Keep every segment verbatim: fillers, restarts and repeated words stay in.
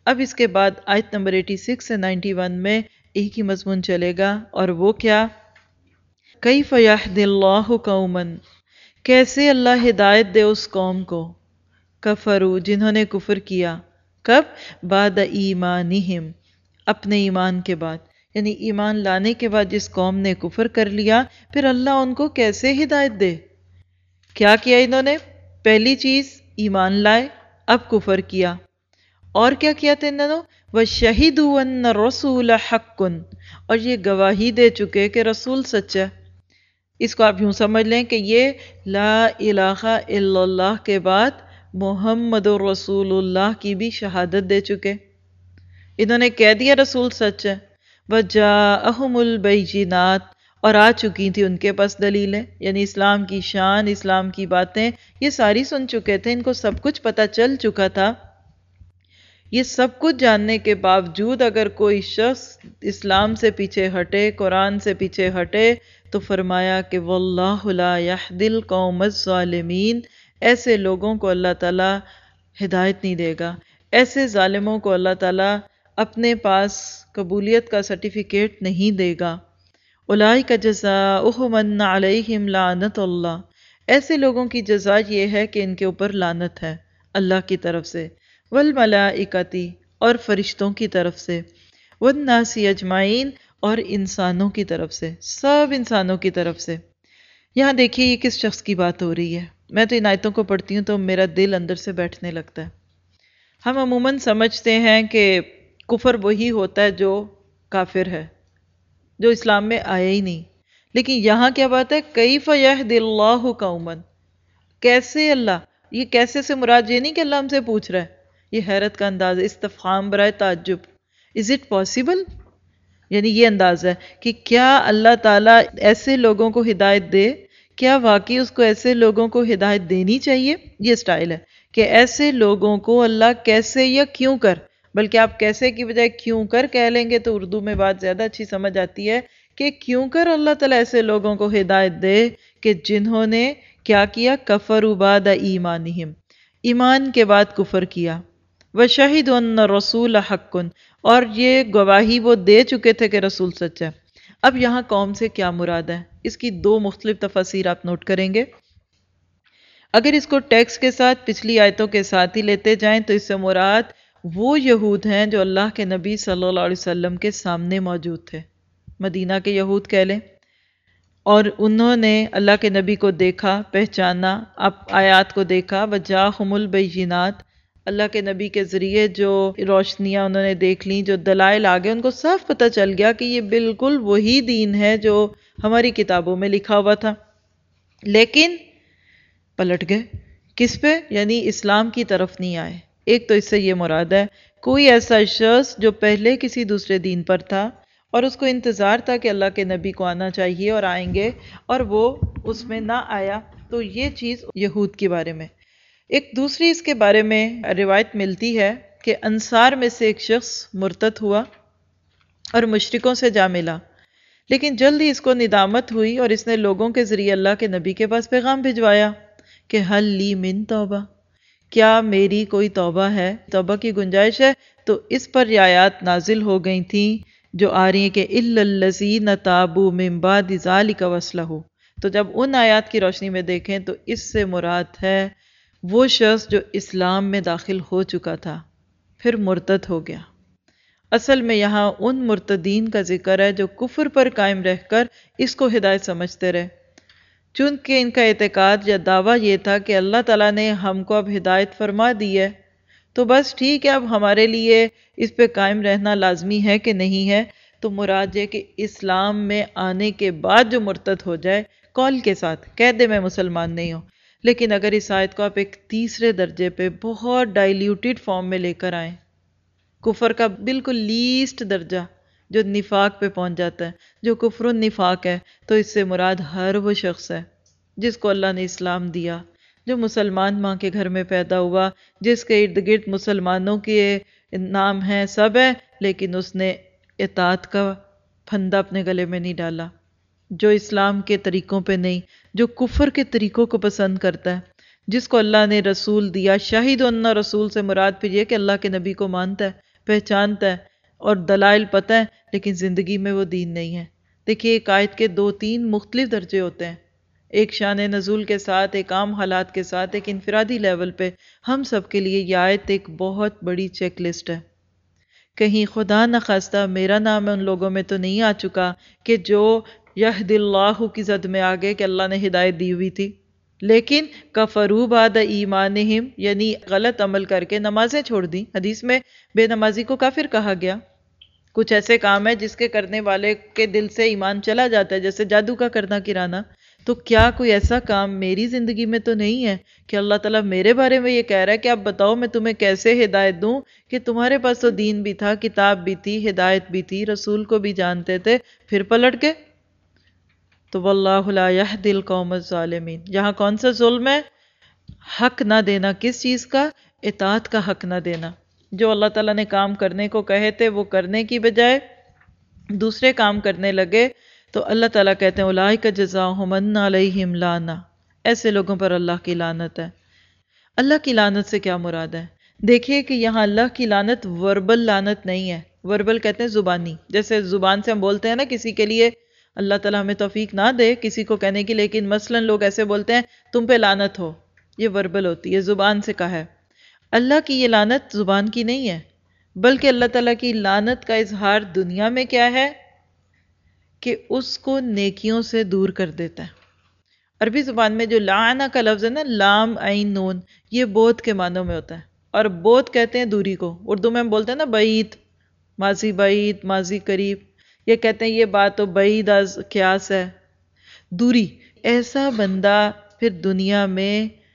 اب اس کے بعد آیت نمبر اٹھاسی سے اکیانوے میں ایک ہی مضمون چلے گا، اور وہ کیا؟ کیف یہدی اللہ قوما، کیسے اللہ ہدایت دے اس قوم کو، کفروا جنہوں نے کفر کیا، کب؟ بعد ایمانہم، اپنے ایمان کے بعد، یعنی ایمان لانے کے بعد جس قوم نے کفر کر لیا، پھر اللہ ان کو کیسے ہدایت دے؟ کیا کیا انہوں نے؟ پہلی چیز ایمان لائے، اب کفر کیا، اور کیا کیا تھا انہوں نے؟ وَشَهِدُوا أَنَّ الرَّسُولَ حَقٌّ، اور یہ گواہی دے چکے کہ رسول سچا ہے۔ اس کو آپ یوں سمجھ لیں کہ یہ لا الہ الا اللہ کے بعد محمد الرسول اللہ کی بھی شہادت دے چکے۔ انہوں نے کہہ دیا رسول سچ ہے۔ وَجَاءَهُمُ الْبَيِّنَاتُ، اور آ چکی تھی ان کے پاس دلیلیں، یعنی اسلام کی شان، اسلام کی باتیں، یہ ساری سن چکے تھے، ان کو سب کچھ پتہ چل چکا تھا۔ یہ سب کچھ جاننے کے باوجود اگر کوئی شخص اسلام سے پیچھے ہٹے، قرآن سے پیچھے ہٹے، تو فرمایا کہ واللہ لا یہدی القوم الظالمین، ایسے لوگوں کو اللہ تعالیٰ ہدایت نہیں دے گا، ایسے ظالموں کو اللہ تعالیٰ اپنے پاس قبولیت کا سرٹیفکیٹ نہیں دے گا۔ اولئک جزاؤہم ان علیہم لعنت اللہ، ایسے لوگوں کی جزا یہ ہے کہ ان کے اوپر لعنت ہے اللہ کی طرف سے، والملائکتی، اور فرشتوں کی طرف سے، والناس اجمعین، اور انسانوں کی طرف سے، سب انسانوں کی طرف سے۔ یہاں دیکھیے یہ کس شخص کی بات ہو رہی ہے؟ میں تو ان آیتوں کو پڑھتی ہوں تو میرا دل اندر سے بیٹھنے لگتا ہے۔ ہم عموماً سمجھتے ہیں کہ کفر وہی ہوتا ہے جو کافر ہے، جو اسلام میں آیا ہی نہیں، لیکن یہاں کیا بات ہے؟ کیف یہدی اللہ قوما، کیسے اللہ، یہ کیسے سے مراد یہ نہیں کہ اللہ ہم سے پوچھ رہا ہے، یہ حیرت کا انداز ہے، استفہام برائے تعجب، از اٹ پاسبل؟ یعنی یہ انداز ہے کہ کیا اللہ تعالیٰ ایسے لوگوں کو ہدایت دے؟ کیا واقعی اس کو ایسے لوگوں کو ہدایت دینی چاہیے؟ یہ سٹائل ہے کہ ایسے لوگوں کو اللہ کیسے یا کیوں کر، بلکہ آپ کیسے کی بجائے کیوں کر کہہ لیں گے تو اردو میں بات زیادہ اچھی سمجھ آتی ہے، کہ کیوں کر اللہ تعالیٰ ایسے لوگوں کو ہدایت دے کہ جنہوں نے کیا کیا؟ کفروا بعد ایمانہم، ایمان کے بعد کفر کیا، وَشَهِدُوا أَنَّ الرَّسُولَ حَقٌّ، اور یہ گواہی وہ دے چکے تھے کہ رسول سچ ہے۔ اب یہاں قوم سے کیا مراد ہے؟ اس کی دو مختلف تفاسیر آپ نوٹ کریں گے۔ اگر اس کو ٹیکسٹ کے ساتھ پچھلی آیتوں کے ساتھ ہی لیتے جائیں تو اس سے مراد وہ یہود ہیں جو اللہ کے نبی صلی اللہ علیہ وسلم کے سامنے موجود تھے، مدینہ کے یہود کہہ لیں، اور انہوں نے اللہ کے نبی کو دیکھا، پہچانا، اب آیات کو دیکھا، وَجَاءَهُمُ الْبَيِّنَاتُ، اللہ کے نبی کے ذریعے جو روشنیاں انہوں نے دیکھ لیں، جو دلائل آگے، ان کو صاف پتہ چل گیا کہ یہ بالکل وہی دین ہے جو ہماری کتابوں میں لکھا ہوا تھا، لیکن پلٹ گئے۔ کس پہ؟ یعنی اسلام کی طرف نہیں آئے۔ ایک تو اس سے یہ مراد ہے کوئی ایسا شخص جو پہلے کسی دوسرے دین پر تھا اور اس کو انتظار تھا کہ اللہ کے نبی کو آنا چاہیے اور آئیں گے، اور وہ اس میں نہ آیا، تو یہ چیز یہود کے بارے میں۔ ایک دوسری اس کے بارے میں روایت ملتی ہے کہ انصار میں سے ایک شخص مرتد ہوا اور مشرکوں سے جا ملا، لیکن جلد ہی اس کو ندامت ہوئی اور اس نے لوگوں کے ذریعے اللہ کے نبی کے پاس پیغام بھجوایا کہ حل لی من توبہ، کیا میری کوئی توبہ ہے، توبہ کی گنجائش ہے؟ تو اس پر یہ آیات نازل ہو گئی تھیں جو آ رہی ہیں کہ اِلَّا الَّذِينَ تَابُوا مِن بَعْدِ ذَلِكَ وَأَصْلَحُوا۔ تو جب ان آیات کی روشنی میں دیکھیں تو اس سے مراد ہے وہ شخص جو اسلام میں داخل ہو چکا تھا پھر مرتد ہو گیا۔ اصل میں یہاں ان مرتدین کا ذکر ہے جو کفر پر قائم رہ کر اس کو ہدایت سمجھتے رہے، چونکہ ان کا اعتقاد یا دعویٰ یہ تھا کہ اللہ تعالیٰ نے ہم کو اب ہدایت فرما دی ہے تو بس ٹھیک ہے، اب ہمارے لیے اس پہ قائم رہنا لازمی ہے کہ نہیں ہے۔ تو مراد یہ کہ اسلام میں آنے کے بعد جو مرتد ہو جائے قول کے ساتھ کہہ دے میں مسلمان نہیں ہوں، لیکن اگر اس آیت کو آپ ایک تیسرے درجے پہ بہت ڈائلیوٹیڈ فارم میں لے کر آئیں، کفر کا بالکل لیسٹ درجہ جو نفاق پہ پہنچ جاتا ہے، جو کفر النفاق ہے، تو اس سے مراد ہر وہ شخص ہے جس کو اللہ نے اسلام دیا، جو مسلمان ماں کے گھر میں پیدا ہوا، جس کے ارد گرد مسلمانوں کے نام ہیں، سب ہے، لیکن اس نے اطاعت کا پھندا اپنے گلے میں نہیں ڈالا، جو اسلام کے طریقوں پہ نہیں، جو کفر کے طریقوں کو پسند کرتا ہے، جس کو اللہ نے رسول دیا۔ شاہد ان رسول سے مراد پھر یہ کہ اللہ کے نبی کو مانتا ہے، پہچانتا ہے اور دلائل پتہ ہے، لیکن زندگی میں وہ دین نہیں ہے۔ دیکھیے ایک آیت کے دو تین مختلف درجے ہوتے ہیں، ایک شان نزول کے ساتھ، ایک عام حالات کے ساتھ، ایک انفرادی لیول پہ۔ ہم سب کے لیے یہ آیت ایک بہت بڑی چیک لسٹ ہے۔ کہیں خدا نخواستہ میرا نام ان لوگوں میں تو نہیں آ چکا کہ جو یہد اللہ کی زد میں آگے کہ اللہ نے ہدایت دی ہوئی تھی، لیکن کفروا بعد ایمانہم، یعنی غلط عمل کر کے نمازیں چھوڑ دی۔ حدیث میں بے نمازی کو کافر کہا گیا۔ کچھ ایسے کام ہے جس کے کرنے والے کے دل سے ایمان چلا جاتا ہے، جیسے جادو کا کرنا کرانا۔ تو کیا کوئی ایسا کام میری زندگی میں تو نہیں ہے کہ اللہ تعالیٰ میرے بارے میں یہ کہہ رہا ہے کہ اب بتاؤ میں تمہیں کیسے ہدایت دوں، کہ تمہارے پاس تو دین بھی تھا، کتاب بھی تھی، ہدایت بھی تھی، رسول کو بھی جانتے تھے، پھر پلٹ کے؟ تو واللہ لا یہدی القوم الظالمین، یہاں کون سا ظلم ہے؟ حق نہ دینا، کس چیز کا؟ اطاعت کا حق نہ دینا۔ جو اللہ تعالیٰ نے کام کرنے کو کہے تھے وہ کرنے کی بجائے دوسرے کام کرنے لگے، تو اللہ تعالیٰ کہتے ہیں اولئک جزاؤہم ان علیہم لعنہ، ایسے لوگوں پر اللہ کی لعنت ہے۔ اللہ کی لعنت سے کیا مراد ہے؟ دیکھیے کہ یہاں اللہ کی لعنت وربل لعنت نہیں ہے۔ وربل کہتے ہیں زبانی، جیسے زبان سے ہم بولتے ہیں نا کسی کے لیے، اللہ تعالیٰ ہمیں توفیق نہ دے کسی کو کہنے کی، لیکن مثلا لوگ ایسے بولتے ہیں تم پہ لعنت ہو، یہ وربل ہوتی ہے، زبان سے کہا ہے۔ اللہ کی یہ لعنت زبان کی نہیں ہے، بلکہ اللہ تعالیٰ کی لعنت کا اظہار دنیا میں کیا ہے کہ اس کو نیکیوں سے دور کر دیتا ہے۔ عربی زبان میں جو لعنہ کا لفظ ہے نا، لام عین نون، یہ بود کے معنوں میں ہوتا ہے، اور بود کہتے ہیں دوری کو۔ اردو میں ہم بولتے ہیں نا بعید، ماضی بعید، ماضی قریب، یہ کہتے ہیں یہ بات تو بعید از قیاس ہے، دوری۔ ایسا بندہ پھر دنیا میں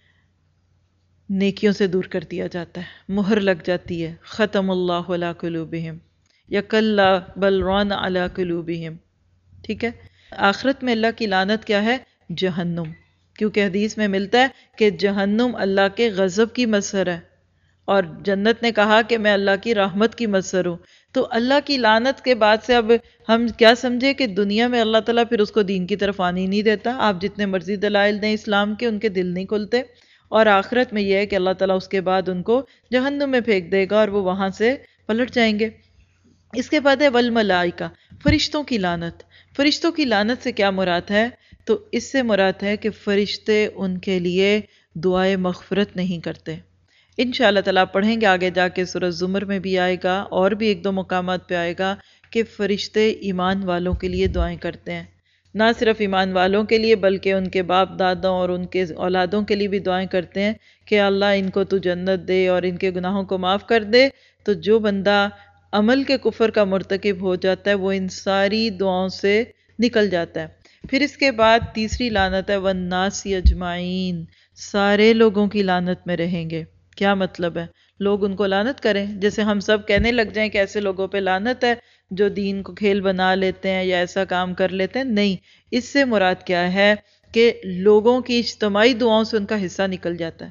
نیکیوں سے دور کر دیا جاتا ہے، مہر لگ جاتی ہے، ختم اللہ علی قلوبہم یا کلا بل ران علی قلوبہم، ٹھیک ہے۔ آخرت میں اللہ کی لعنت کیا ہے؟ جہنم، کیونکہ حدیث میں ملتا ہے کہ جہنم اللہ کے غضب کی مظہر ہے، اور جنت نے کہا کہ میں اللہ کی رحمت کی مظہر ہوں۔ تو اللہ کی لعنت کے بعد سے اب ہم کیا سمجھے کہ دنیا میں اللہ تعالیٰ پھر اس کو دین کی طرف آنے نہیں دیتا، آپ جتنے مرضی دلائل دیں اسلام کے، ان کے دل نہیں کھلتے، اور آخرت میں یہ ہے کہ اللہ تعالیٰ اس کے بعد ان کو جہنم میں پھینک دے گا اور وہ وہاں سے پلٹ جائیں گے۔ اس کے بعد ہے والملائکہ، فرشتوں کی لعنت۔ فرشتوں کی لعنت سے کیا مراد ہے؟ تو اس سے مراد ہے کہ فرشتے ان کے لیے دعائے مغفرت نہیں کرتے۔ انشاءاللہ تعالیٰ پڑھیں گے آگے جا کے، سورہ زمر میں بھی آئے گا اور بھی ایک دو مقامات پہ آئے گا کہ فرشتے ایمان والوں کے لیے دعائیں کرتے ہیں، نہ صرف ایمان والوں کے لیے بلکہ ان کے باپ دادوں اور ان کے اولادوں کے لیے بھی دعائیں کرتے ہیں کہ اللہ ان کو تو جنت دے اور ان کے گناہوں کو معاف کر دے۔ تو جو بندہ عمل کے کفر کا مرتکب ہو جاتا ہے وہ ان ساری دعاؤں سے نکل جاتا ہے۔ پھر اس کے بعد تیسری لعنت ہے والناس اجمعین، سارے لوگوں کی لعنت میں رہیں گے۔ کیا مطلب ہے؟ لوگ ان کو لعنت کریں، جیسے ہم سب کہنے لگ جائیں کہ ایسے لوگوں پہ لعنت ہے جو دین کو کھیل بنا لیتے ہیں یا ایسا کام کر لیتے ہیں۔ نہیں، اس سے مراد کیا ہے کہ لوگوں کی اجتماعی دعاؤں سے ان کا حصہ نکل جاتا ہے۔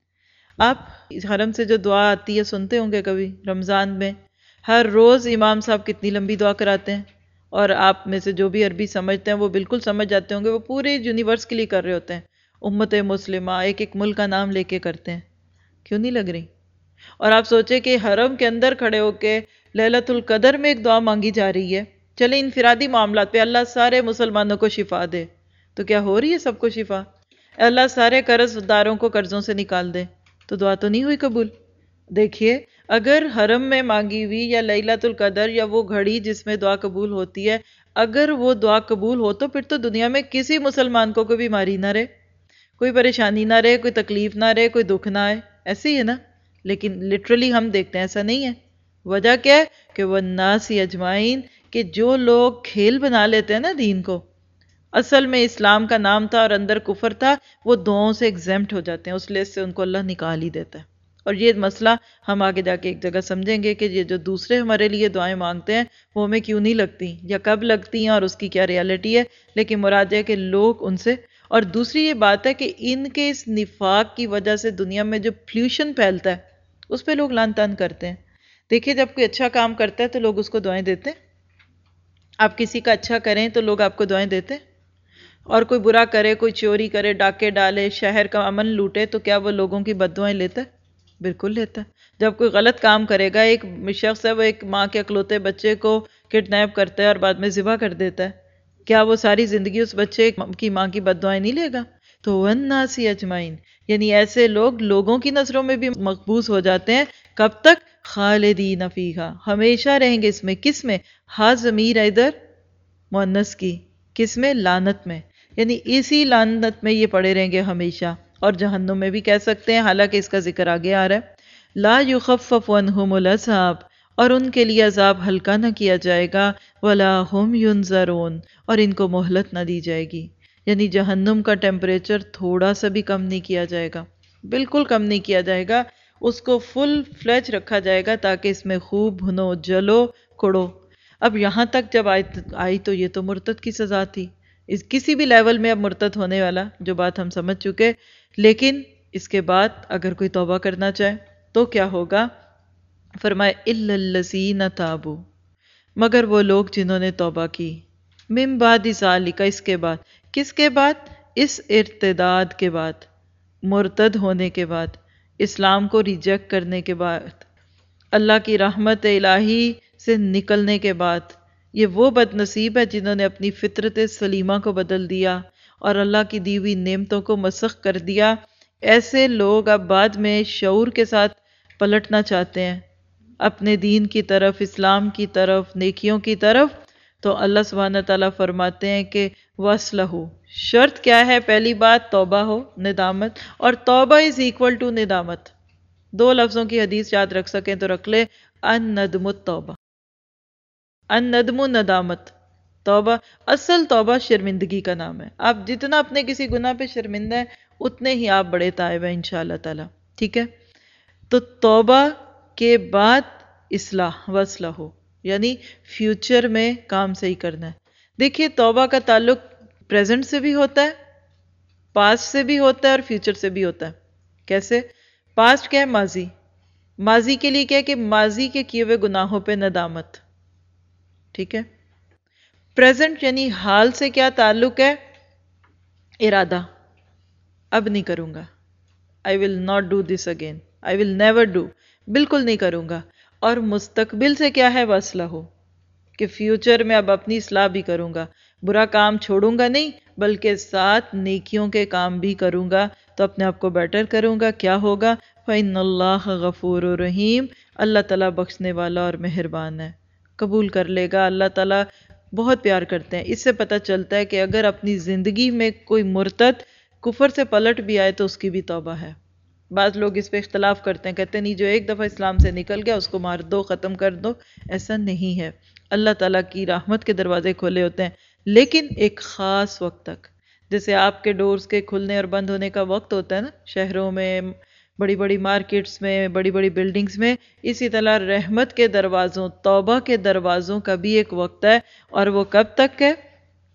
آپ حرم سے جو دعا آتی ہے سنتے ہوں گے کبھی رمضان میں، ہر روز امام صاحب کتنی لمبی دعا کراتے ہیں، اور آپ میں سے جو بھی عربی سمجھتے ہیں وہ بالکل سمجھ جاتے ہوں گے، وہ پورے یونیورس کے لیے کر رہے ہوتے ہیں، امت مسلمہ، ایک ایک ملک کا نام لے کے کرتے ہیں۔ کیوں نہیں لگ رہی؟ اور آپ سوچیں کہ حرم کے اندر کھڑے ہو کے لیلۃ القدر میں ایک دعا مانگی جا رہی ہے، چلیں انفرادی معاملات پہ اللہ سارے مسلمانوں کو شفا دے، تو کیا ہو رہی ہے سب کو شفا؟ اللہ سارے قرض داروں کو قرضوں سے نکال دے، تو دعا تو نہیں ہوئی قبول۔ دیکھیے اگر حرم میں مانگی ہوئی یا لیلۃ القدر یا وہ گھڑی جس میں دعا قبول ہوتی ہے، اگر وہ دعا قبول ہو تو پھر تو دنیا میں کسی مسلمان کو کوئی بیماری نہ رہے، کوئی پریشانی نہ رہے، کوئی تکلیف نہ رہے، کوئی دکھ نہ آئے، ایسے ہی ہے نا؟ لیکن لٹرلی ہم دیکھتے ہیں ایسا نہیں ہے۔ وجہ کیا ہے؟ کہ والناس اجمعین، کہ جو لوگ کھیل بنا لیتے ہیں نا دین کو، اصل میں اسلام کا نام تھا اور اندر کفر تھا، وہ دعاؤں سے ایگزیمپٹ ہو جاتے ہیں، اس لسٹ سے ان کو اللہ نکال ہی دیتا ہے۔ اور یہ مسئلہ ہم آگے جا کے ایک جگہ سمجھیں گے کہ یہ جو دوسرے ہمارے لیے دعائیں مانگتے ہیں وہ ہمیں کیوں نہیں لگتی یا کب لگتی ہیں اور اس کی کیا ریالٹی ہے، لیکن مراد ہے کہ لوگ ان سے۔ اور دوسری یہ بات ہے کہ ان کے اس نفاق کی وجہ سے دنیا میں جو پلیوشن پھیلتا ہے اس پہ لوگ لعن طعن کرتے ہیں۔ دیکھیے جب کوئی اچھا کام کرتا ہے تو لوگ اس کو دعائیں دیتے ہیں، آپ کسی کا اچھا کریں تو لوگ آپ کو دعائیں دیتے ہیں، اور کوئی برا کرے، کوئی چوری کرے، ڈاکے ڈالے، شہر کا امن لوٹے، تو کیا وہ لوگوں کی بد دعائیں لیتا ہے؟ بالکل لیتا ہے۔ جب کوئی غلط کام کرے گا، ایک شخص ہے وہ ایک ماں کے اکلوتے بچے کو کڈنیپ کرتا ہے اور بعد میں ذبح کر دیتا ہے، کیا وہ ساری زندگی اس بچے کی ماں کی بد دعائیں نہیں لے گا؟ تو والناسی اجمعین، یعنی ایسے لوگ لوگوں کی نظروں میں بھی مقبوض ہو جاتے ہیں. کب تک؟ خالدین فیہا، ہمیشہ رہیں گے اس میں. کس میں؟ ہا ضمیر ہے ادھر مؤنث کی، کس میں؟ لعنت میں، یعنی اسی لعنت میں یہ پڑے رہیں گے ہمیشہ. اور جہنم میں بھی کہہ سکتے ہیں، حالانکہ اس کا ذکر آگے آ رہا ہے. لا یخفف عنہم العذاب، اور ان کے لیے عذاب ہلکا نہ کیا جائے گا. ولا ہم ینظرون، اور ان کو مہلت نہ دی جائے گی. یعنی جہنم کا ٹیمپریچر تھوڑا سا بھی کم نہیں کیا جائے گا، بالکل کم نہیں کیا جائے گا. اس کو فل فلیج رکھا جائے گا تاکہ اس میں خوب بھنو، جلو، کڑو. اب یہاں تک جب آئی آئی تو یہ تو مرتد کی سزا تھی. اس کسی بھی لیول میں اب مرتد ہونے والا جو بات ہم سمجھ چکے. لیکن اس کے بعد اگر کوئی توبہ کرنا چاہے تو کیا ہوگا؟ فرمائے الا الذین تابوا، مگر وہ لوگ جنہوں نے توبہ کی. من بعد ذالک، اس کے بعد. کس کے بعد؟ اس ارتداد کے بعد، مرتد ہونے کے بعد، اسلام کو ریجیکٹ کرنے کے بعد، اللہ کی رحمت الہی سے نکلنے کے بعد. یہ وہ بد نصیب ہے جنہوں نے اپنی فطرت سلیمہ کو بدل دیا اور اللہ کی دی ہوئی نعمتوں کو مسخ کر دیا. ایسے لوگ اب بعد میں شعور کے ساتھ پلٹنا چاہتے ہیں اپنے دین کی طرف، اسلام کی طرف، نیکیوں کی طرف. تو اللہ سبحانہ تعالیٰ فرماتے ہیں کہ وَأَصْلَحُوا، شرط کیا ہے؟ پہلی بات توبہ ہو، ندامت. اور توبہ از ایکول ٹو ندامت. دو لفظوں کی حدیث یاد رکھ سکیں تو رکھ لے، الندم التوبہ. الندم ندامت، توبہ. اصل توبہ شرمندگی کا نام ہے. آپ جتنا اپنے کسی گناہ پہ شرمندہ ہیں اتنے ہی آپ بڑے تائب ہیں انشاءاللہ تعالیٰ. ٹھیک ہے؟ تو توبہ کے بعد اصلاح، واصلح ہو، یعنی فیوچر میں کام صحیح کرنا ہے. دیکھیے توبہ کا تعلق پریزنٹ سے بھی ہوتا ہے، پاسٹ سے بھی ہوتا ہے اور فیوچر سے بھی ہوتا ہے. کیسے؟ پاسٹ کیا ہے؟ ماضی. ماضی کے لیے کیا ہے کہ ماضی کے کیے ہوئے گناہوں پہ ندامت. ٹھیک ہے؟ پریزنٹ یعنی حال سے کیا تعلق ہے؟ ارادہ، اب نہیں کروں گا. I will not do this again. I will never do. بالکل نہیں کروں گا. اور مستقبل سے کیا ہے؟ واصلہ ہو، کہ فیوچر میں اب اپنی اصلاح بھی کروں گا، برا کام چھوڑوں گا نہیں بلکہ ساتھ نیکیوں کے کام بھی کروں گا تو اپنے آپ کو بیٹر کروں گا. کیا ہوگا؟ فَإِنَّ اللَّهَ غَفُورٌ رَحِيمٌ، اللہ تعالیٰ بخشنے والا اور مہربان ہے، قبول کر لے گا. اللہ تعالیٰ بہت پیار کرتے ہیں. اس سے پتہ چلتا ہے کہ اگر اپنی زندگی میں کوئی مرتد کفر سے پلٹ بھی آئے تو اس کی بھی توبہ ہے. بعض لوگ اس پہ اختلاف کرتے ہیں، کہتے ہیں نہیں جو ایک دفعہ اسلام سے نکل گیا اس کو مار دو، ختم کر دو. ایسا نہیں ہے. اللہ تعالیٰ کی رحمت کے دروازے کھولے ہوتے ہیں لیکن ایک خاص وقت تک. جیسے آپ کے ڈورز کے کھلنے اور بند ہونے کا وقت ہوتا ہے نا شہروں میں، بڑی بڑی مارکیٹس میں، بڑی بڑی بلڈنگز میں، اسی طرح رحمت کے دروازوں، توبہ کے دروازوں کا بھی ایک وقت ہے. اور وہ کب تک ہے؟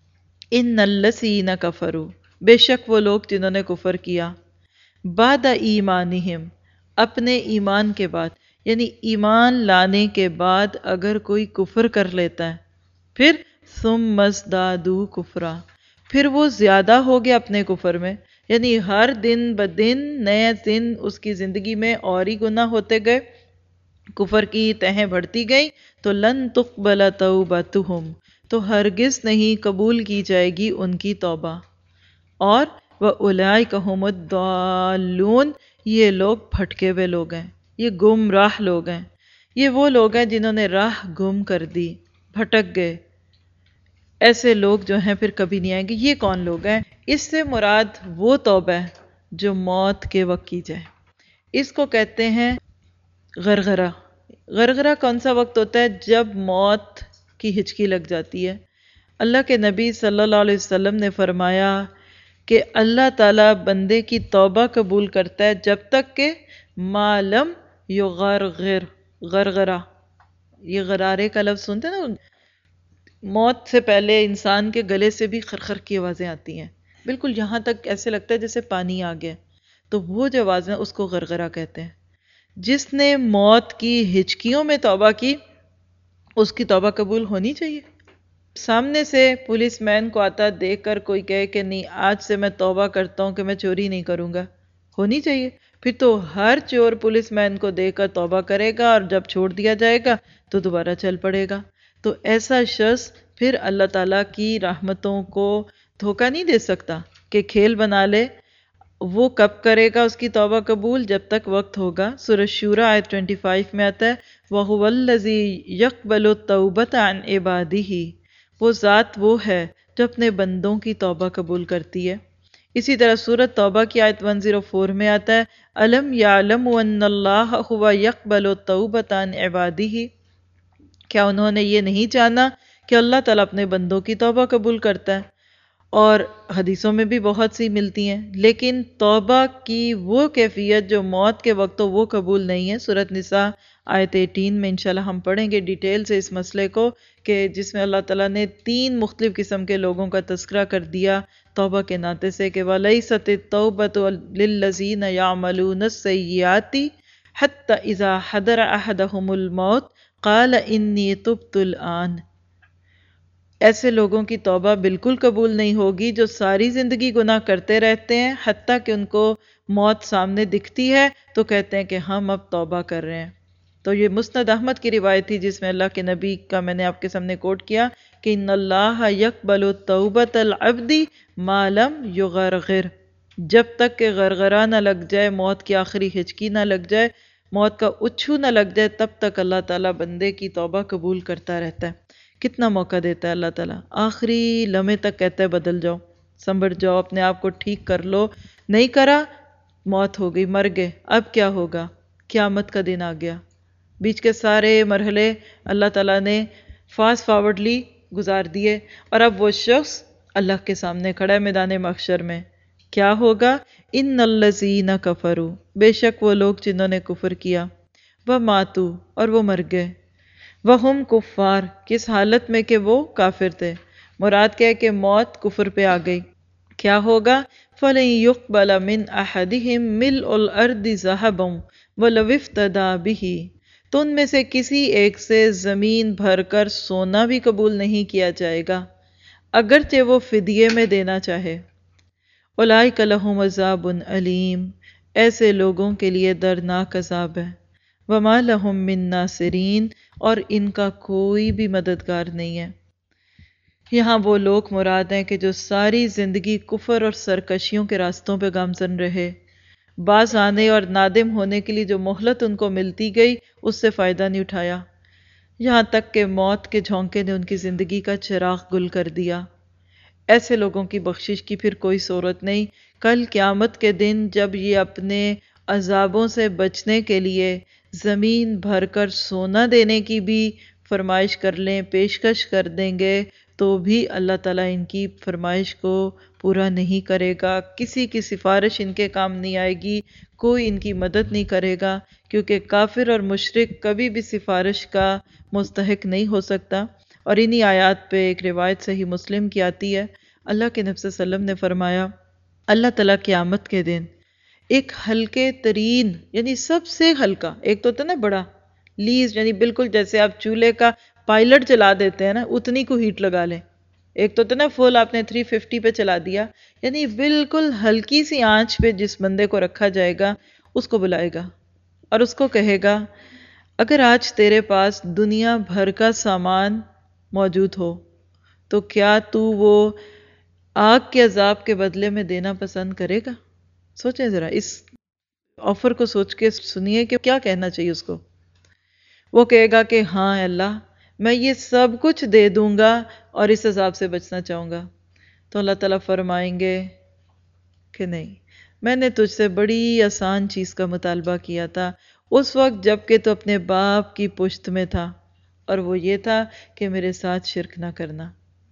ان الذین کفروا، بے شک وہ لوگ جنہوں نے کفر کیا، بعد ایمانہم، اپنے ایمان کے بعد، یعنی ایمان لانے کے بعد اگر کوئی کفر کر لیتا ہے، پھر ثم ازدادوا کفرا، پھر وہ زیادہ ہو گیا اپنے کفر میں، یعنی ہر دن بدن نئے دن اس کی زندگی میں اور ہی گناہ ہوتے گئے، کفر کی تہیں بڑھتی گئی، تو لن تقبل توبتہم، تو ہرگز نہیں قبول کی جائے گی ان کی توبہ. اور وَأُولَئِكَ هُمُ الضَّالُّونَ، یہ لوگ بھٹکے ہوئے لوگ ہیں، یہ گمراہ لوگ ہیں، یہ وہ لوگ ہیں جنہوں نے راہ گم کر دی، بھٹک گئے. ایسے لوگ جو ہیں پھر کبھی نہیں آئیں گے. یہ کون لوگ ہیں؟ اس سے مراد وہ توبہ ہے جو موت کے وقت کی جائے. اس کو کہتے ہیں غرغرہ. غرغرہ کون سا وقت ہوتا ہے؟ جب موت کی ہچکی لگ جاتی ہے. اللہ کے نبی صلی اللہ علیہ وسلم نے فرمایا کہ اللہ تعالیٰ بندے کی توبہ قبول کرتا ہے جب تک کہ ما لم یغرغر، غرغرہ، یہ غرارے کا لفظ سنتے ہیں نا، موت سے پہلے انسان کے گلے سے بھی خرخر کی آوازیں آتی ہیں، بالکل یہاں تک ایسے لگتا ہے جیسے پانی آ گیا، تو وہ جو آوازیں اس کو غرغرہ کہتے ہیں. جس نے موت کی ہچکیوں میں توبہ کی اس کی توبہ قبول ہونی چاہیے. سامنے سے پولیس مین کو آتا دیکھ کر کوئی کہے کہ نہیں آج سے میں توبہ کرتا ہوں کہ میں چوری نہیں کروں گا، ہونی چاہیے. پھر تو ہر چور پولیس مین کو دے کر توبہ کرے گا، اور جب چھوڑ دیا جائے گا تو دوبارہ چل پڑے گا۔ تو ایسا شخص پھر اللہ تعالیٰ کی رحمتوں کو دھوکہ نہیں دے سکتا کہ کھیل بنا لے۔ وہ کب کرے گا اس کی توبہ قبول؟ جب تک وقت ہوگا۔ سورہ شورى آیت پچیس میں آتا ہے وَهُوَ الَّذِي يَقْبَلُ التَّوْبَةَ عَنْ عِبَادِهِ، وہ ذات وہ ہے جو اپنے بندوں کی توبہ قبول کرتی ہے۔ اسی طرح سورۃ توبہ کی آیت ایک سو چار میں آتا ہے أَلَمْ يَعْلَمُوا أَنَّ اللَّهَ هُوَ يَقْبَلُ التَّوْبَةَ عَنْ عِبَادِهِ، کیا انہوں نے یہ نہیں جانا کہ اللہ تعالیٰ اپنے بندوں کی توبہ قبول کرتا ہے؟ اور حدیثوں میں بھی بہت سی ملتی ہیں، لیکن توبہ کی وہ کیفیت جو موت کے وقت تو وہ قبول نہیں ہے۔ سورۃ نساء آیت اٹھارہ میں انشاءاللہ ہم پڑھیں گے ڈیٹیل سے اس مسئلے کو، کہ جس میں اللہ تعالیٰ نے تین مختلف قسم کے لوگوں کا تذکرہ کر دیا توبہ کے ناطے سے، کہ وَلَيْسَتِ التَّوْبَةُ لِلَّذِينَ يَعْمَلُونَ السَّيِّئَاتِ حَتَّى إِذَا حَضَرَ أَحَدَهُمُ الْمَوْتُ قَالَ إِنِّي تُبْتُ الْآنَ، ایسے لوگوں کی توبہ بالکل قبول نہیں ہوگی جو ساری زندگی گناہ کرتے رہتے ہیں، حتیٰ کہ ان کو موت سامنے دکھتی ہے تو کہتے ہیں کہ ہم اب توبہ کر رہے ہیں۔ تو یہ مسند احمد کی روایت تھی جس میں اللہ کے نبی کا میں نے آپ کے سامنے کوٹ کیا کہ ان اللہ یقبل توبۃ العبد ما لم یغرغر، جب تک کہ غرغرہ نہ لگ جائے، موت کی آخری ہچکی نہ لگ جائے، موت کا اچھو نہ لگ جائے، تب تک اللہ تعالیٰ بندے کی توبہ قبول کرتا رہتا ہے۔ کتنا موقع دیتا ہے اللہ تعالیٰ، آخری لمحے تک کہتا ہے بدل جاؤ، سنبھل جاؤ، اپنے آپ کو ٹھیک کر لو، نہیں کرا موت ہو گئی، مر گئے، اب کیا ہوگا؟ قیامت کا دن آ گیا۔ بیچ کے سارے مرحلے اللہ تعالیٰ نے فاسٹ فارورڈلی گزار دیے، اور اب وہ شخص اللہ کے سامنے کھڑا ہے میدان محشر میں۔ کیا ہوگا؟ ان الذین کفروا، بے شک وہ لوگ جنہوں نے کفر کیا، وماتوا، اور وہ مر گئے، وہم کفار، کس حالت میں کہ وہ کافر تھے۔ مراد کیا ہے کہ موت کفر پہ آ گئی۔ کیا ہوگا؟ فَلَن يُقْبَلَ مِنْ أَحَدِهِمْ مِلْءُ الْأَرْضِ ذَهَبًا وَلَوِ افْتَدَىٰ بِهِ، تو ان میں سے کسی ایک سے زمین بھر کر سونا بھی قبول نہیں کیا جائے گا اگرچہ وہ فدیے میں دینا چاہے۔ أُولَٰئِكَ لَهُمْ عَذَابٌ أَلِيمٌ، ایسے لوگوں کے لیے دردناک عذاب ہے۔ وَمَا لَهُم مِّن نَاصِرِينَ، اور ان کا کوئی بھی مددگار نہیں ہے۔ یہاں وہ لوگ مراد ہیں کہ جو ساری زندگی کفر اور سرکشیوں کے راستوں پہ گامزن رہے، باز آنے اور نادم ہونے کے لیے جو مہلت ان کو ملتی گئی اس سے فائدہ نہیں اٹھایا، یہاں تک کہ موت کے جھونکے نے ان کی زندگی کا چراغ گل کر دیا۔ ایسے لوگوں کی بخشش کی پھر کوئی صورت نہیں۔ کل قیامت کے دن جب یہ اپنے عذابوں سے بچنے کے لیے زمین بھر کر سونا دینے کی بھی فرمائش کر لیں، پیشکش کر دیں گے، تو بھی اللہ تعالیٰ ان کی فرمائش کو پورا نہیں کرے گا، کسی کی سفارش ان کے کام نہیں آئے گی، کوئی ان کی مدد نہیں کرے گا، کیونکہ کافر اور مشرک کبھی بھی سفارش کا مستحق نہیں ہو سکتا۔ اور انہی آیات پہ ایک روایت صحیح مسلم کی آتی ہے، اللہ کے نبی صلی اللہ علیہ وسلم نے فرمایا اللہ تعالیٰ قیامت کے دن ایک ہلکے ترین، یعنی سب سے ہلکا، ایک تو ہوتا ہے نا بڑا لیز، یعنی بالکل جیسے آپ چولہے کا پائلٹ چلا دیتے ہیں نا اتنی کو ہیٹ لگا لیں، ایک تو ہوتا ہے نا فل آپ نے تھری ففٹی پہ چلا دیا، یعنی بالکل ہلکی سی آنچ پہ جس بندے کو رکھا جائے گا اس کو بلائے گا اور اس کو کہے گا اگر آج تیرے پاس دنیا بھر کا سامان موجود ہو تو کیا تو وہ آگ کے عذاب کے بدلے میں دینا پسند کرے گا؟ سوچیں ذرا اس آفر کو، سوچ کے سنیے کہ کیا کہنا چاہیے اس کو۔ وہ کہے گا کہ ہاں اللہ میں یہ سب کچھ دے دوں گا اور اس عذاب سے بچنا چاہوں گا۔ تو اللہ تعالیٰ فرمائیں گے کہ نہیں، میں نے تجھ سے بڑی آسان چیز کا مطالبہ کیا تھا اس وقت جب کہ تو اپنے باپ کی پشت میں تھا، اور وہ یہ تھا کہ میرے ساتھ شرک نہ کرنا۔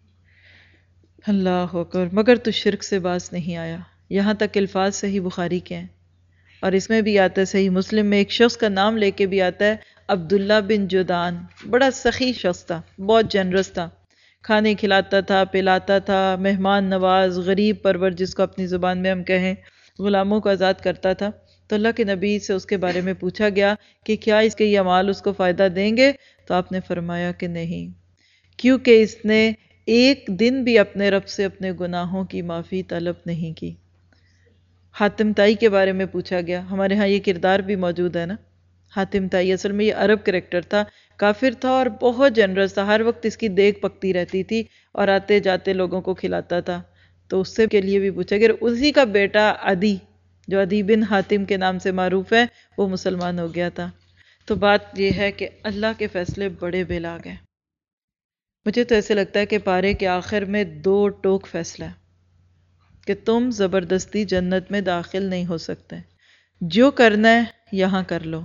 اللہ اکبر، مگر تو شرک سے باز نہیں آیا۔ یہاں تک الفاظ صحیح بخاری کے ہیں، اور اس میں بھی آتا ہے صحیح مسلم میں ایک شخص کا نام لے کے بھی آتا ہے عبداللہ بن جدان، بڑا سخی شخص تھا، بہت جنرس تھا، کھانے کھلاتا تھا، پلاتا تھا، مہمان نواز، غریب پرور جس کو اپنی زبان میں ہم کہیں، غلاموں کو آزاد کرتا تھا۔ تو اللہ کے نبی سے اس کے بارے میں پوچھا گیا کہ کیا اس کے یہ اعمال اس کو فائدہ دیں گے؟ تو آپ نے فرمایا کہ نہیں، کیونکہ اس نے ایک دن بھی اپنے رب سے اپنے گناہوں کی معافی طلب نہیں کی۔ हातिम ताई के बारे में पूछा गया। हमारे यहाँ ये किरदार भी मौजूद है ना, हातिम ताई। असल में ये अरब कैरेक्टर था, काफिर था और बहुत जनरस था। हर वक्त इसकी देख पकती रहती थी और आते जाते लोगों को खिलाता था। तो उससे के लिए भी पूछा गया। उसी का बेटा अदी, जो अदी बिन हातिम के नाम से मारूफ है, वो मुसलमान हो गया था। तो बात यह है कि अल्लाह के फैसले बड़े बेलाग हैं। मुझे तो ऐसे लगता है कि पारे के आखिर में दो टोक फैसला है कि तुम ज़बरदस्ती जन्नत में दाखिल नहीं हो सकते। जो करना है यहाँ कर लो,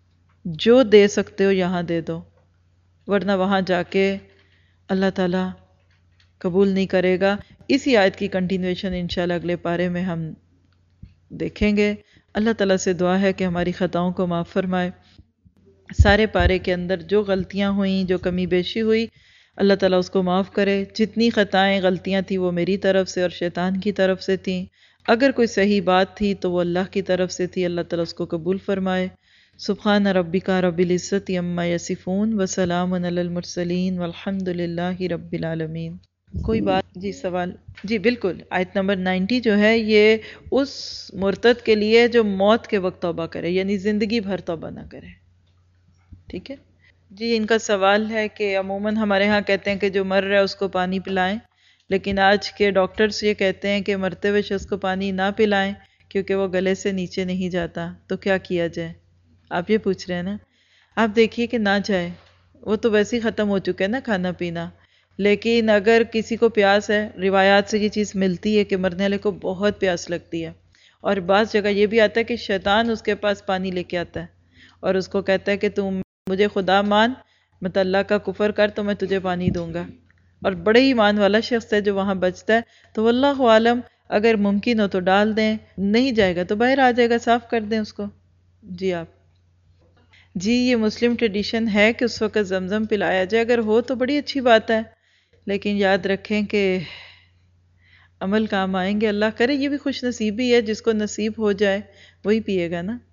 जो दे सकते हो यहाँ दे दो, वरना वहाँ जाके अल्लाह ताला कबूल नहीं करेगा। इसी आयत की कंटिन्यूएशन इंशाल्लाह अगले पारे में हम देखेंगे। अल्लाह ताला से दुआ है कि हमारी ख़ताओं को माफ़ फरमाए। सारे पारे के अंदर जो गलतियाँ हुई, जो कमी बेशी हुई, अल्लाह ताला उसको माफ़ करे। जितनी ख़ताएँ गलतियाँ थी वो मेरी तरफ से और शैतान की तरफ से थी। अगर कोई सही बात थी तो वो अल्लाह की तरफ से थी। अल्लाह ताला उसको कबूल फरमाए। सुब्हान रब्बिका रब्बिल इज़्ज़ति अम्मा यसिफून व सलामुन अलल मुरसलीन वल्हम्दुलिल्लाहि रब्बिल आलमीन। कोई बात? जी, सवाल? जी बिल्कुल। आयत नंबर नब्बे जो है ये उस मुर्तद के लिए जो मौत के वक्त तौबा करे, यानी ज़िंदगी भर तौबा ना करे। ठीक है जी। इनका सवाल है कि अमूमन हमारे यहाँ कहते हैं कि जो मर रहा है उसको पानी पिलाएं, लेकिन आज के डॉक्टर्स ये कहते हैं कि मरते हुए शख्स को पानी ना पिलाएं क्योंकि वो गले से नीचे नहीं जाता। तो क्या किया जाए? आप ये पूछ रहे हैं ना। आप देखिए कि ना जाए, वो तो वैसे ही ख़त्म हो चुका है ना खाना पीना। लेकिन अगर किसी को प्यास है, रिवायात से ये चीज़ मिलती है कि मरने वाले को बहुत प्यास लगती है, और बाज़ जगह ये भी आता है कि शैतान उसके पास पानी लेके आता है और उसको कहता है कि तुम मुझे खुदा मान, मत अल्लाह का कुफर कर तो मैं तुझे पानी दूंगा। और बड़े ईमान वाला शख्स है जो वहाँ बचता है, तो वल्लाहु आलम अगर मुमकिन हो तो डाल दें, नहीं जाएगा तो बाहर आ जाएगा, साफ कर दें उसको। जी आप? जी, ये मुस्लिम ट्रेडिशन है कि उस वक्त जमजम पिलाया जाए। अगर हो तो बड़ी अच्छी बात है, लेकिन याद रखें कि अमल काम आएंगे। अल्लाह करे ये भी खुश नसीबी है, जिसको नसीब हो जाए वही पिएगा ना।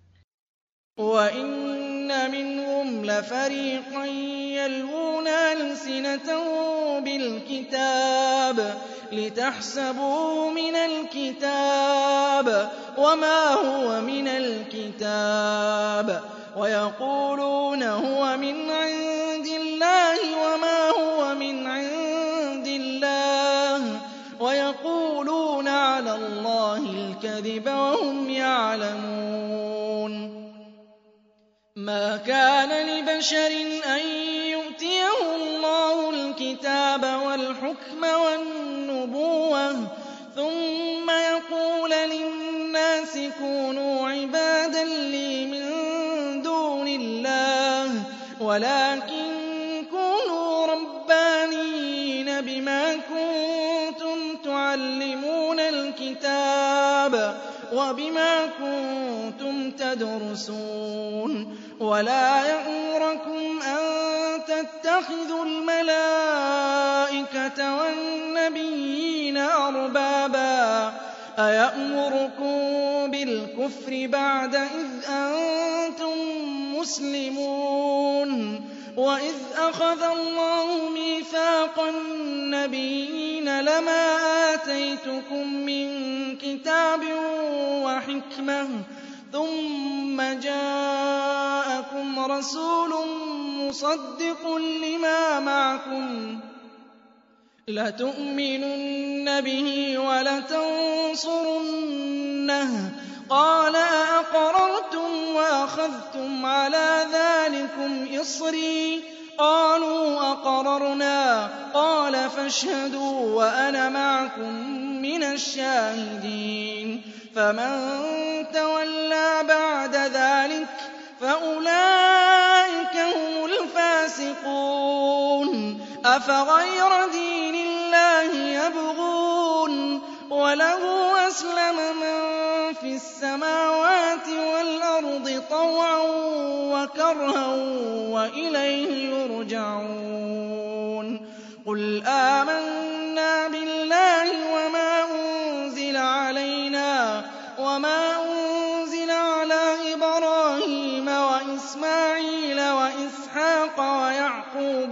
وَإِنَّ مِنْهُمْ لَفَرِيقًا يَلْوُونَ أَلْسِنَتَهُم بِالْكِتَابِ لِتَحْسَبُوهُ مِنَ الْكِتَابِ وَمَا هُوَ مِنَ الْكِتَابِ وَيَقُولُونَ هُوَ مِنْ عِندِ اللَّهِ وَمَا هُوَ مِنْ عِندِ اللَّهِ وَيَقُولُونَ عَلَى اللَّهِ الْكَذِبَ وَهُمْ يَعْلَمُونَ. مَا كَانَ لِبَشَرٍ أَن يُؤْتِيَهُ اللَّهُ الْكِتَابَ وَالْحُكْمَ وَالنُّبُوَّةَ ثُمَّ يَقُولَ لِلنَّاسِ كُونُوا عِبَادًا لِّي مِن دُونِ اللَّهِ وَلَٰكِن كُونُوا رَبَّانِيِّينَ بِمَا كُنتُمْ تُعَلِّمُونَ الْكِتَابَ وَبِمَا كُنتُمْ تَدْرُسُونَ وَلَا يَأْمُرَكُمْ أَن تَتَّخِذُوا الْمَلَائِكَةَ وَالنَّبِيِّينَ أَرْبَابًا أَيَأْمُرُكُم بِالْكُفْرِ بَعْدَ إِذْ أَنتُم مُّسْلِمُونَ. وَإِذْ أَخَذَ اللَّهُ مِيثَاقَ النَّبِيِّينَ لَمَا آتَيْتُكُم مِّن كِتَابٍ وَحِكْمَةٍ ثُمَّ جَاءَكُمْ رَسُولٌ مُّصَدِّقٌ لِّمَا مَعَكُمْ لَتُؤْمِنُنَّ بِهِ وَلَتَنصُرُنَّهُ قَالَ أَأَقْرَرْتُمْ وَأَخَذْتُمْ عَلَىٰ ذَٰلِكُمْ إِصْرِي قَالُوا أَقْرَرْنَا قَالَ فَاشْهَدُوا وَأَنَا مَعَكُم مِّنَ الشَّاهِدِينَ. فَمَن تَوَلَّىٰ بَعْدَ ذَٰلِكَ فَأُولَٰئِكَ هُمُ الْفَاسِقُونَ. أَفَغَيْرَ دِينِ اللَّهِ يَبْغُونَ وَلَهُ أَسْلَمَ مَن فِي السَّمَاوَاتِ وَالْأَرْضِ طَوْعًا وَكَرْهًا وَإِلَيْهِ يُرْجَعُونَ. قُلْ آمَنَّا بِاللَّهِ وَمَا أُنزِلَ عَلَيْنَا وَمَا أُنزِلَ عَلَىٰ إِبْرَاهِيمَ وَإِسْمَاعِيلَ وَإِسْحَاقَ وَيَعْقُوبَ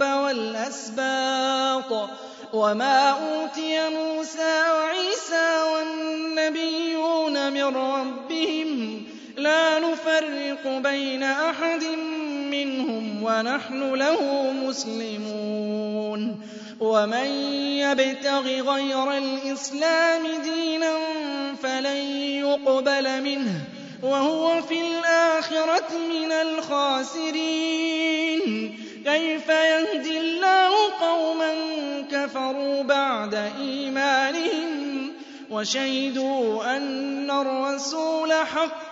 وَالْأَسْبَاطِ وَمَا أُوتِيَ مُوسَىٰ وَعِيسَىٰ وَالنَّبِيُّونَ النَّبِيُّونَ مِن رَّبِّهِمْ لَا نُفَرِّقُ بَيْنَ أَحَدٍ مِّنْهُمْ وَنَحْنُ لَهُ مُسْلِمُونَ وَمَن يَبْتَغِ غَيْرَ الْإِسْلَامِ دِينًا فَلَن يُقْبَلَ مِنْهُ وَهُوَ فِي الْآخِرَةِ مِنَ الْخَاسِرِينَ كَيْفَ يَهْدِي اللَّهُ قَوْمًا كَفَرُوا بَعْدَ إِيمَانِهِمْ وَشَهِدُوا أَنَّ الرَّسُولَ حَقٌّ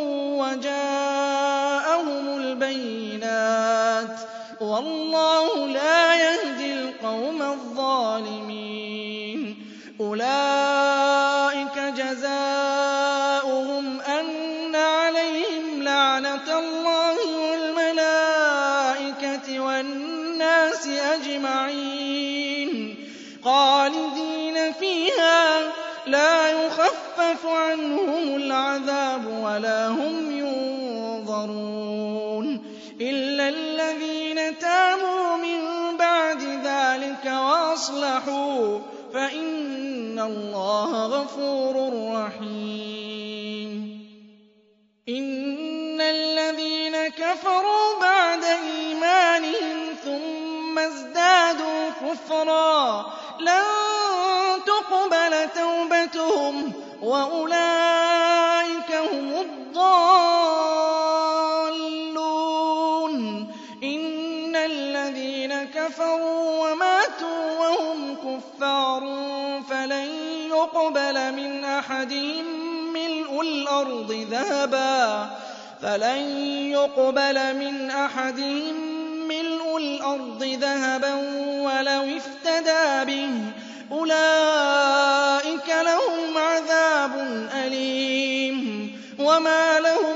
وَجَاءَهُمُ الْبَيِّنَاتُ وَاللَّهُ لَا يَهْدِي الْقَوْمَ الظَّالِمِينَ أُولَٰئِكَ جَزَاؤُهُمْ أَنَّ عَلَيْهِمْ لَعْنَةَ اللَّهِ وَالْمَلَائِكَةِ وَالنَّاسِ أَجْمَعِينَ خَالِدِينَ فِيهَا لَا يُخَفَّفُ عَنْهُمُ الْعَذَابُ وَلَا هُمْ يُنظَرُونَ إِلَّا الَّذِينَ تَابُوا مِن بَعْدِ ذَٰلِكَ وَأَصْلَحُوا فَإِنَّ اللَّهَ غَفُورٌ رَّحِيمٌ إِنَّ الَّذِينَ كَفَرُوا بَعْدَ إِيمَانِهِمْ ثُمَّ ازْدَادُوا كُفْرًا لَّن تُقْبَلَ تَوْبَتُهُمْ وَأُولَٰئِكَ هُمُ الضَّالُّونَ إِنَّ الَّذِينَ كَفَرُوا وَمَاتُوا وَهُمْ كُفَّارٌ فَلَن يُقْبَلَ مِنْ أَحَدِهِم مِّلْءُ الْأَرْضِ ذَهَبًا فَلَن يُقْبَلَ مِنْ أَحَدِهِم مِّلْءُ الْأَرْضِ ذَهَبًا وَلَوِ افْتَدَىٰ بِهِ أُولَٰئِكَ لَهُمْ عَذَابٌ أَلِيمٌ وَمَا لَهُم